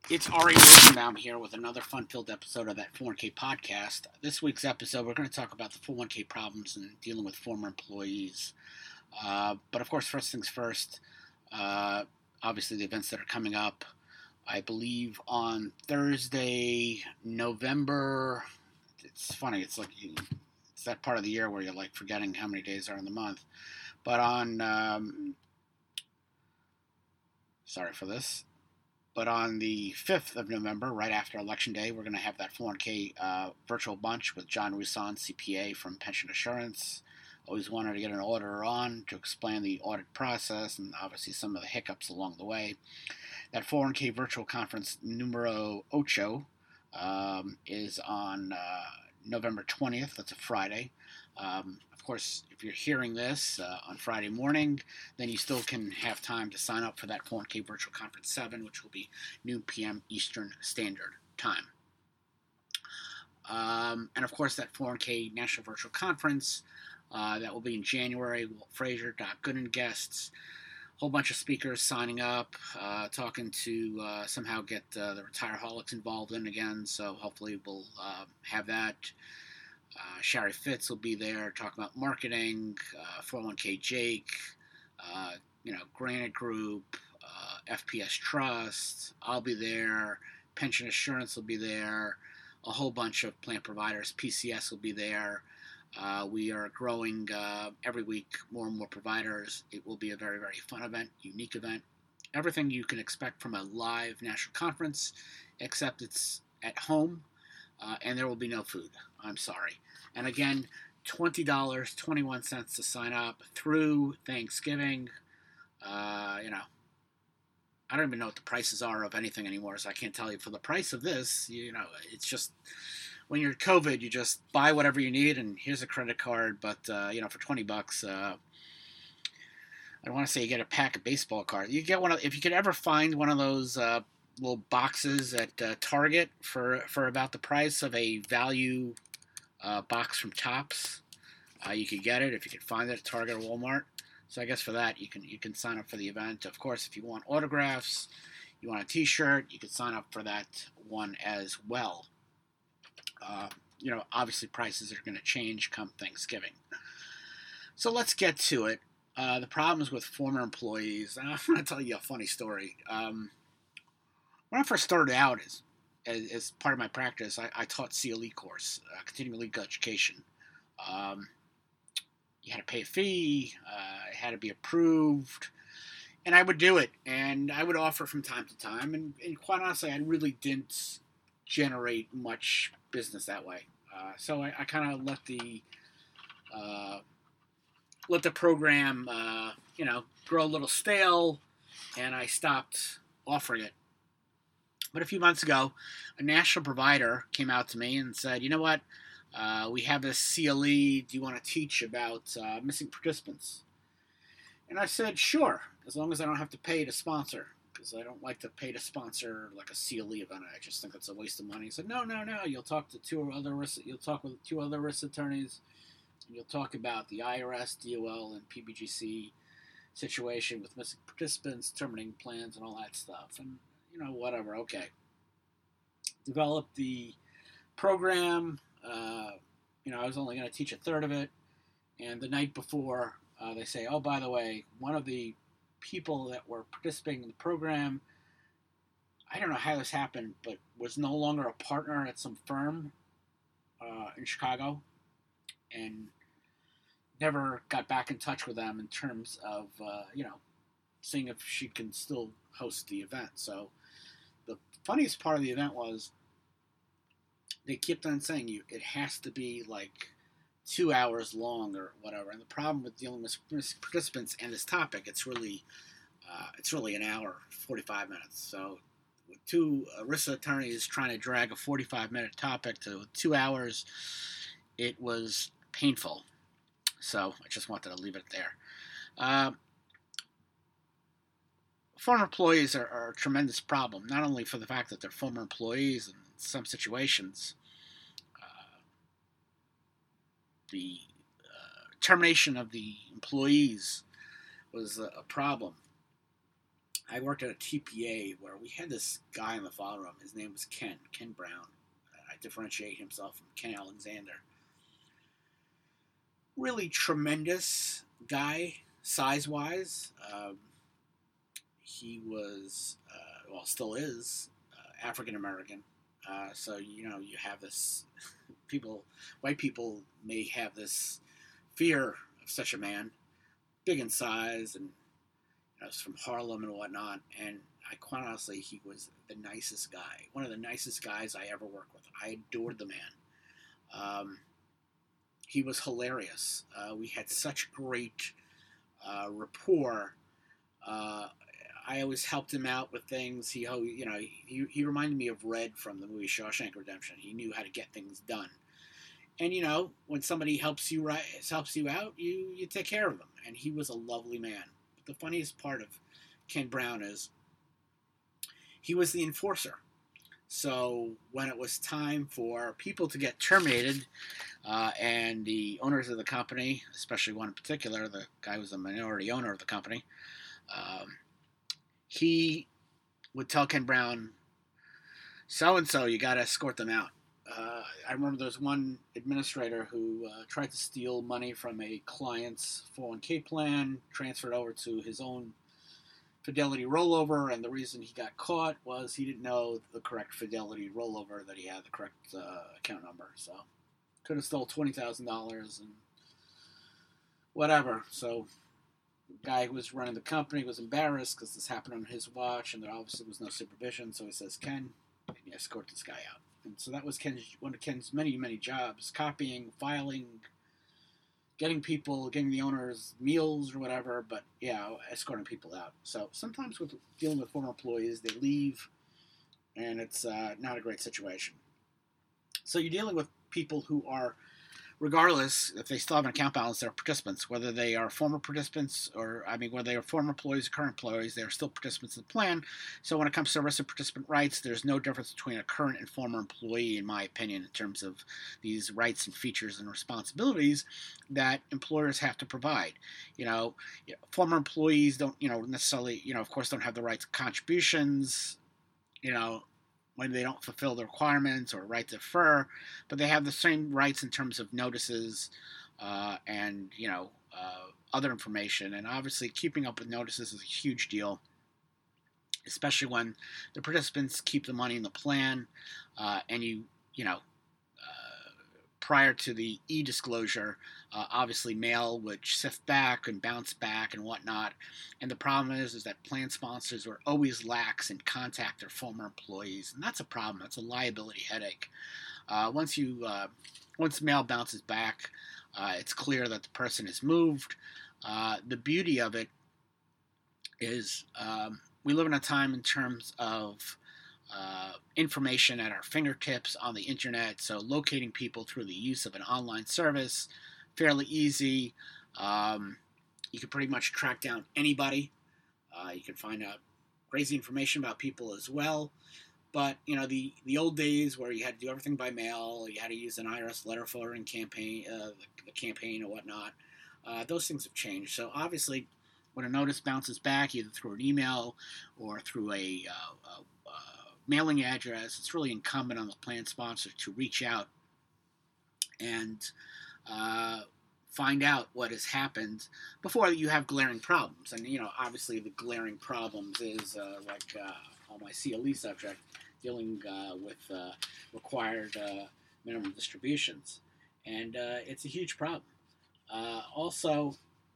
It's Ari Rosenbaum here with another fun-filled episode of that 401k podcast. This week's episode, we're going to talk about the 401k problems and dealing with former employees. But of course, first things first, obviously the events that are coming up. I believe on Thursday, November, it's funny, it's that part of the year where you're like forgetting how many days are in the month. But sorry for this. But on the 5th of November, right after Election Day, we're going to have that 401k virtual bunch with John Rusan, CPA from Pension Assurance. Always wanted to get an auditor on to explain the audit process and obviously some of the hiccups along the way. That 401k virtual conference numero ocho is on November 20th. That's a Friday. Of course, if you're hearing this on Friday morning, then you still can have time to sign up for that 401k Virtual Conference 7, which will be noon p.m. Eastern Standard Time. And of course, that 401k National Virtual Conference, that will be in January. Walt Frazier, Doc Gooden guests, a whole bunch of speakers signing up, talking to somehow get the Retireaholics involved in again. So hopefully we'll have that. Shari Fitz will be there talking about marketing, 401k Jake, Granite Group, FPS Trust. I'll be there. Pension Assurance will be there. A whole bunch of plan providers. PCS will be there. We are growing every week, more and more providers. It will be a very, very fun event, unique event. Everything you can expect from a live national conference, except it's at home, and there will be no food. I'm sorry. And again, $20, 21 cents to sign up through Thanksgiving. I don't even know what the prices are of anything anymore, so I can't tell you. For the price of this, it's just, when you're COVID, you just buy whatever you need, and here's a credit card. But, for $20, I don't want to say you get a pack of baseball cards. You get if you could ever find one of those little boxes at Target for about the price of a value box from Topps, you could get it if you could find it at Target or Walmart. So I guess for that you can sign up for the event. Of course, if you want autographs, you want a T-shirt, you could sign up for that one as well. Obviously prices are going to change come Thanksgiving. So let's get to it. The problems with former employees. I'm going to tell you a funny story. When I first started out as part of my practice, I taught CLE course, continuing legal education. You had to pay a fee, it had to be approved, and I would do it, and I would offer from time to time, and quite honestly, I really didn't generate much business that way. So I kind of let the program, grow a little stale, and I stopped offering it. But a few months ago, a national provider came out to me and said, you know what, we have this CLE, do you want to teach about missing participants? And I said, sure, as long as I don't have to pay to sponsor, because I don't like to pay to sponsor like a CLE event. I just think it's a waste of money. He said, no, you'll talk with two other risk attorneys, and you'll talk about the IRS, DOL, and PBGC situation with missing participants, terminating plans, and all that stuff. And whatever, okay. Developed the program. I was only going to teach a third of it. And the night before, they say, oh, by the way, one of the people that were participating in the program, I don't know how this happened, but was no longer a partner at some firm in Chicago, and never got back in touch with them in terms of, seeing if she can still host the event. So the funniest part of the event was they kept on saying it has to be like 2 hours long or whatever. And the problem with dealing with participants and this topic, it's really an hour, 45 minutes. So with two ERISA attorneys trying to drag a 45-minute topic to 2 hours, it was painful. So I just wanted to leave it there. Former employees are a tremendous problem, not only for the fact that they're former employees in some situations. The termination of the employees was a problem. I worked at a TPA where we had this guy in the file room. His name was Ken Brown. I differentiate himself from Ken Alexander. Really tremendous guy, size-wise. He was, well, still is, African American. So you have this white people may have this fear of such a man, big in size, and was from Harlem and whatnot. And quite honestly, he was the nicest guy, one of the nicest guys I ever worked with. I adored the man. He was hilarious. We had such great rapport. I always helped him out with things. He reminded me of Red from the movie Shawshank Redemption. He knew how to get things done. And when somebody helps you out, you take care of them. And he was a lovely man. But the funniest part of Ken Brown is he was the enforcer. So when it was time for people to get terminated, and the owners of the company, especially one in particular, the guy was a minority owner of the company, he would tell Ken Brown, so-and-so, you got to escort them out. I remember there was one administrator who tried to steal money from a client's 401k plan, transferred over to his own Fidelity rollover, and the reason he got caught was he didn't know the correct Fidelity rollover, that he had the correct account number. So could have stole $20,000 and whatever. So the guy who was running the company was embarrassed because this happened on his watch, and there obviously was no supervision. So he says, "Ken, can you escort this guy out?" And so that was one of Ken's many, many jobs: copying, filing, getting the owners meals or whatever, but escorting people out. So sometimes with dealing with former employees, they leave, and it's not a great situation. So you're dealing with people who are, regardless if they still have an account balance, they're participants, whether they are former participants whether they are former employees or current employees, they're still participants in the plan. So when it comes to arrested participant rights, there's no difference between a current and former employee, in my opinion, in terms of these rights and features and responsibilities that employers have to provide. Former employees don't, necessarily, of course, don't have the right to contributions, when they don't fulfill the requirements or right to defer, but they have the same rights in terms of notices and other information. And obviously, keeping up with notices is a huge deal, especially when the participants keep the money in the plan, and prior to the e-disclosure, obviously mail would sift back and bounce back and whatnot. And the problem is that plan sponsors were always lax in contact their former employees, and that's a problem. That's a liability headache. Once mail bounces back, it's clear that the person is moved. The beauty of it is we live in a time in terms of information at our fingertips on the internet, so locating people through the use of an online service, fairly easy. You can pretty much track down anybody. You can find out crazy information about people as well. But the old days where you had to do everything by mail, you had to use an IRS letter forwarding campaign, the campaign or whatnot. Those things have changed. So obviously, when a notice bounces back, either through an email or through a mailing address, it's really incumbent on the plan sponsor to reach out and find out what has happened before you have glaring problems. And obviously the glaring problems is on my CLE subject, dealing with required minimum distributions, and it's a huge problem. Also,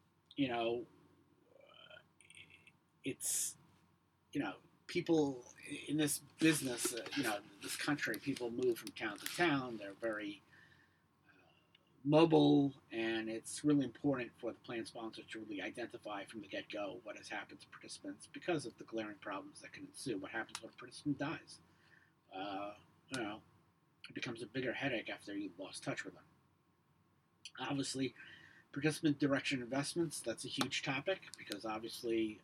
it's people in this business, this country, people move from town to town. They're very mobile, and it's really important for the plan sponsor to really identify from the get-go what has happened to participants because of the glaring problems that can ensue. What happens when a participant dies? It becomes a bigger headache after you've lost touch with them. Obviously, participant direction investments, that's a huge topic because obviously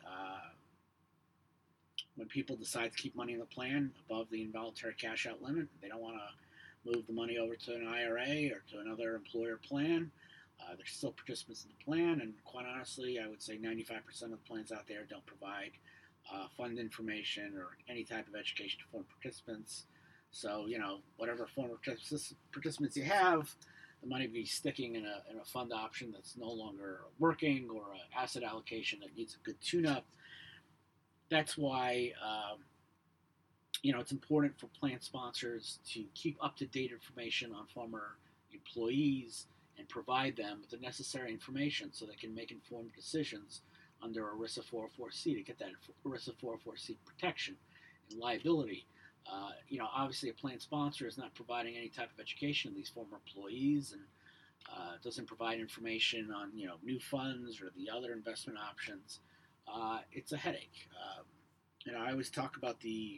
when people decide to keep money in the plan above the involuntary cash out limit, they don't want to move the money over to an IRA or to another employer plan. They're still participants in the plan, and quite honestly, I would say 95% of the plans out there don't provide fund information or any type of education to former participants. So, whatever former participants you have, the money will be sticking in a fund option that's no longer working, or an asset allocation that needs a good tune-up. That's why it's important for plan sponsors to keep up-to-date information on former employees and provide them with the necessary information so they can make informed decisions under ERISA 404C to get that ERISA 404C protection and liability. Obviously, a plan sponsor is not providing any type of education to these former employees, and doesn't provide information on new funds or the other investment options. It's a headache. I always talk about the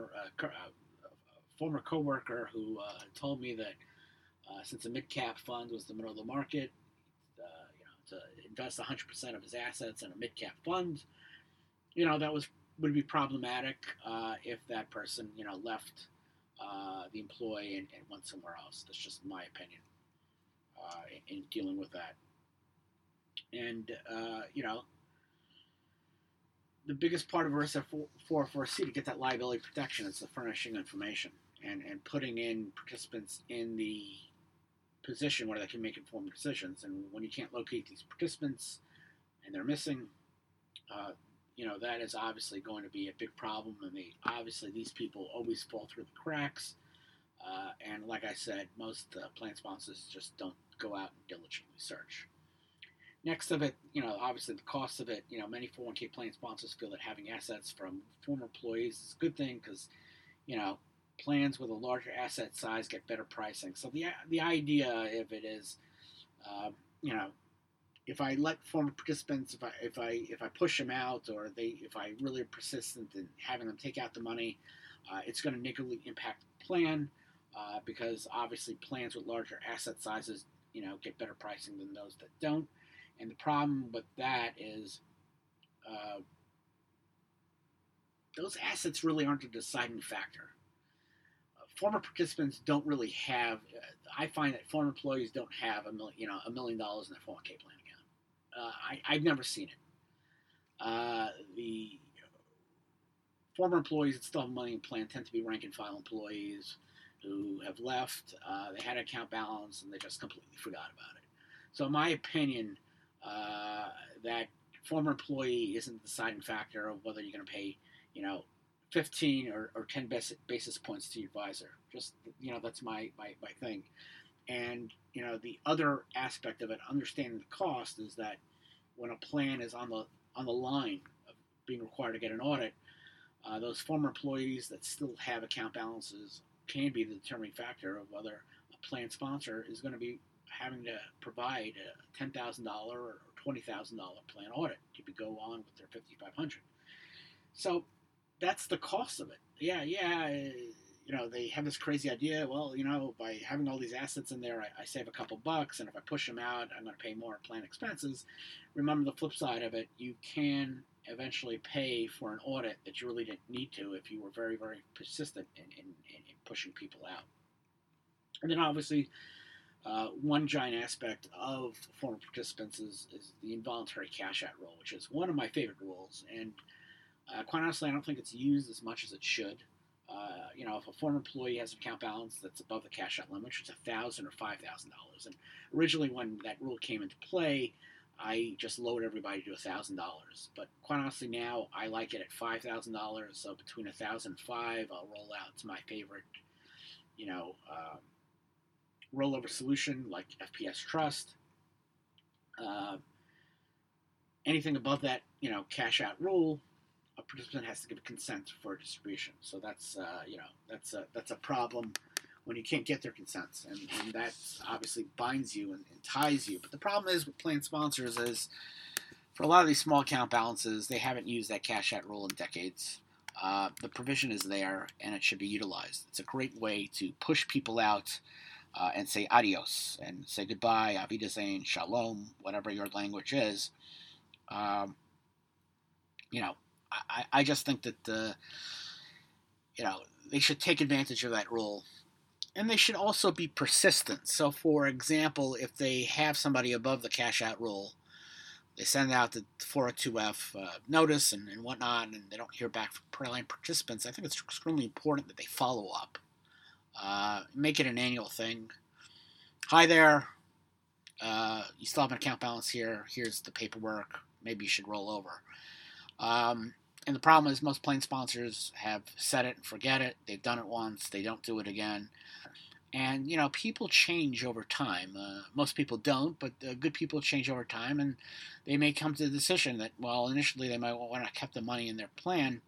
former coworker who told me that since a mid-cap fund was the middle of the market, to invest 100% of his assets in a mid-cap fund, that would be problematic if that person, left the employee and went somewhere else. That's just my opinion in dealing with that. And, the biggest part of ERISA 404C to get that liability protection is the furnishing information and putting in participants in the position where they can make informed decisions. And when you can't locate these participants and they're missing, that is obviously going to be a big problem. And these people always fall through the cracks. And like I said, most plan sponsors just don't go out and diligently search. Next of it, obviously the cost of it, many 401k plan sponsors feel that having assets from former employees is a good thing because, plans with a larger asset size get better pricing. So the idea of it is, if I let former participants, if I push them out, or if I really are persistent in having them take out the money, it's going to negatively impact the plan because obviously plans with larger asset sizes, get better pricing than those that don't. And the problem with that is those assets really aren't a deciding factor. Former participants don't really have. I find that former employees don't have $1 million in their 401k plan account. I've never seen it. The former employees that still have money in plan tend to be rank and file employees who have left. They had an account balance and they just completely forgot about it. So, in my opinion, that former employee isn't the deciding factor of whether you're going to pay, 15 or 10 basis points to your advisor. Just, that's my thing. And, the other aspect of it, understanding the cost, is that when a plan is on the line of being required to get an audit, those former employees that still have account balances can be the determining factor of whether a plan sponsor is going to be having to provide a $10,000 or $20,000 plan audit to go on with their $5,500. So that's the cost of it. They have this crazy idea. Well, by having all these assets in there, I save a couple bucks, and if I push them out, I'm going to pay more plan expenses. Remember the flip side of it. You can eventually pay for an audit that you really didn't need to if you were very, very persistent in pushing people out. And then obviously, one giant aspect of former participants is the involuntary cash-out rule, which is one of my favorite rules. And quite honestly, I don't think it's used as much as it should. If a former employee has an account balance that's above the cash-out limit, which is $1,000 or $5,000, and originally when that rule came into play, I just lowered everybody to $1,000. But quite honestly, now I like it at $5,000. So between $1,000 and $5,000, I'll roll out to my favorite, rollover solution like FPS Trust. Anything above that, cash out rule, a participant has to give consent for distribution. So that's a problem when you can't get their consents, and that obviously binds you and ties you. But the problem is with plan sponsors is for a lot of these small account balances, they haven't used that cash out rule in decades. The provision is there, and it should be utilized. It's a great way to push people out and say adios and say goodbye, Auf Wiedersehen, shalom, whatever your language is. I just think that they should take advantage of that rule, and they should also be persistent. So, for example, if they have somebody above the cash out rule, They send out the 402F notice and whatnot, and they don't hear back from plan participants. I think it's extremely important that they follow up. Make it an annual thing. Hi there. You still have an account balance here. Here's the paperwork. Maybe you should roll over. And the problem is most plan sponsors have said it and forget it. They've done it once. They don't do it again. And, people change over time. Most people don't, but good people change over time, and they may come to the decision that, well, initially they might want to keep the money in their plan.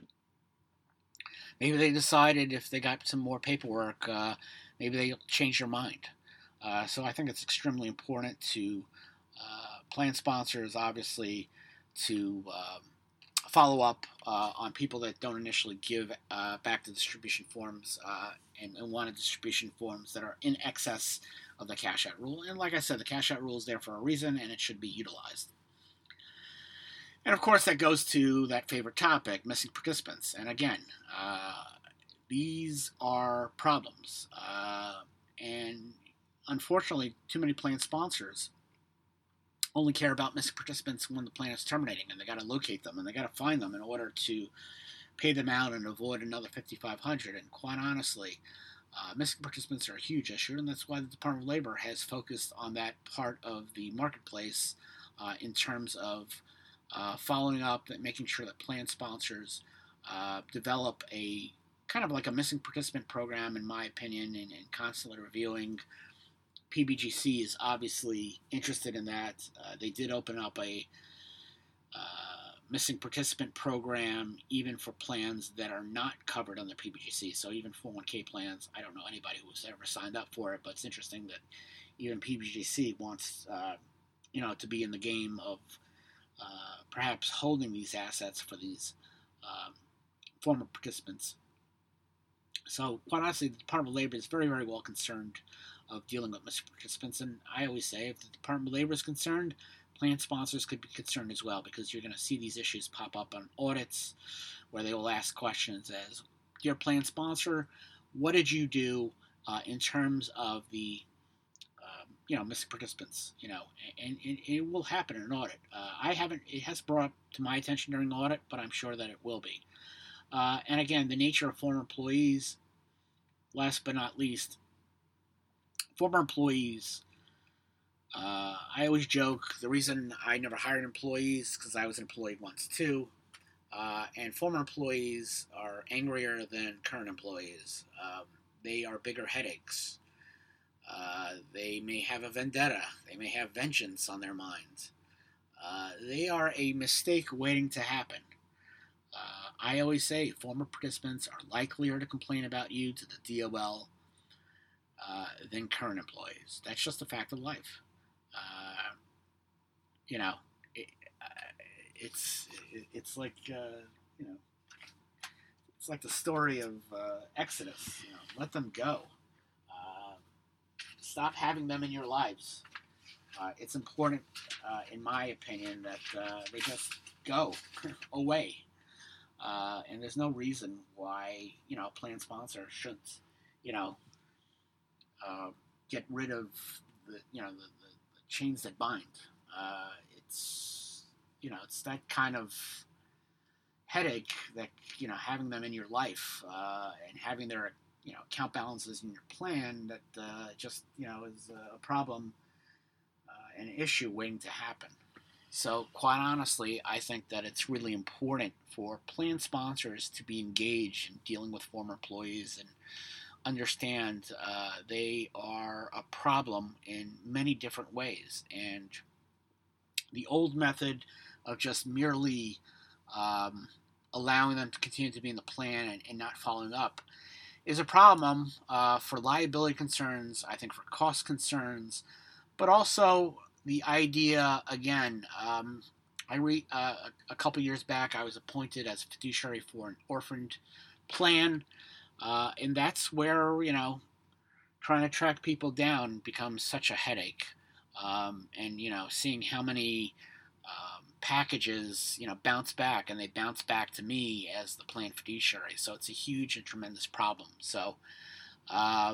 Maybe they decided if they got some more paperwork, maybe they'll change their mind. So I think it's extremely important to plan sponsors, obviously, to follow up on people that don't initially give back the distribution forms and wanted distribution forms that are in excess of the cash out rule. And like I said, the cash out rule is there for a reason, and it should be utilized. And of course, that goes to that favorite topic, missing participants. And again, these are problems. And unfortunately, too many plan sponsors only care about missing participants when the plan is terminating, and they got to locate them and they got to find them in order to pay them out and avoid another $5,500. And quite honestly, missing participants are a huge issue, and that's why the Department of Labor has focused on that part of the marketplace in terms of following up and making sure that plan sponsors develop a kind of like a missing participant program, in my opinion, and constantly reviewing. PBGC is obviously interested in that. They did open up a missing participant program even for plans that are not covered on the PBGC. So even 401k plans, I don't know anybody who's ever signed up for it, but it's interesting that even PBGC wants to be in the game of perhaps holding these assets for these former participants. So quite honestly, the Department of Labor is very, very well concerned of dealing with missing participants. And I always say, if the Department of Labor is concerned, plan sponsors could be concerned as well, because you're going to see these issues pop up on audits where they will ask questions as, dear plan sponsor, what did you do in terms of the missing participants, and it will happen in an audit. It has brought to my attention during the audit, but I'm sure that it will be. And again, the nature of former employees, last but not least, former employees, I always joke, the reason I never hired employees because I was an employee once too, and former employees are angrier than current employees. They are bigger headaches. They may have a vendetta. They may have vengeance on their minds. They are a mistake waiting to happen. I always say former participants are likelier to complain about you to the DOL than current employees. That's just a fact of life. It's like it's like the story of Exodus. Let them go. Stop having them in your lives. It's important, in my opinion, that they just go away. And there's no reason why a plan sponsor shouldn't get rid of the chains that bind. It's that kind of headache that having them in your life and having their account balances in your plan that just is a problem, an issue waiting to happen. So quite honestly, I think that it's really important for plan sponsors to be engaged in dealing with former employees and understand they are a problem in many different ways. And the old method of just merely allowing them to continue to be in the plan and not following up is a problem for liability concerns, I think for cost concerns, but also the idea, again, a couple years back, I was appointed as fiduciary for an orphaned plan, and that's where, trying to track people down becomes such a headache. And, seeing how many packages, bounce back, and they bounce back to me as the plan fiduciary. So it's a huge and tremendous problem. So I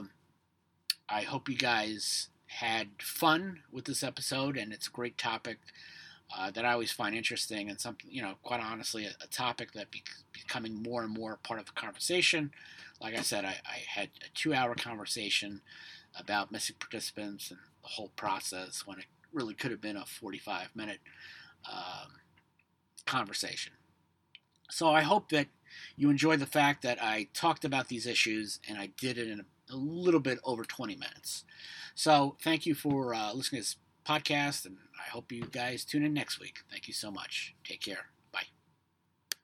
hope you guys had fun with this episode, and it's a great topic. that I always find interesting, and something, quite honestly, a topic that becoming more and more part of the conversation. Like I said, I had a 2-hour conversation about missing participants and the whole process when it really could have been a 45-minute conversation. So I hope that you enjoyed the fact that I talked about these issues and I did it in a little bit over 20 minutes. So thank you for listening to this podcast, and I hope you guys tune in next week. Thank you so much. Take care.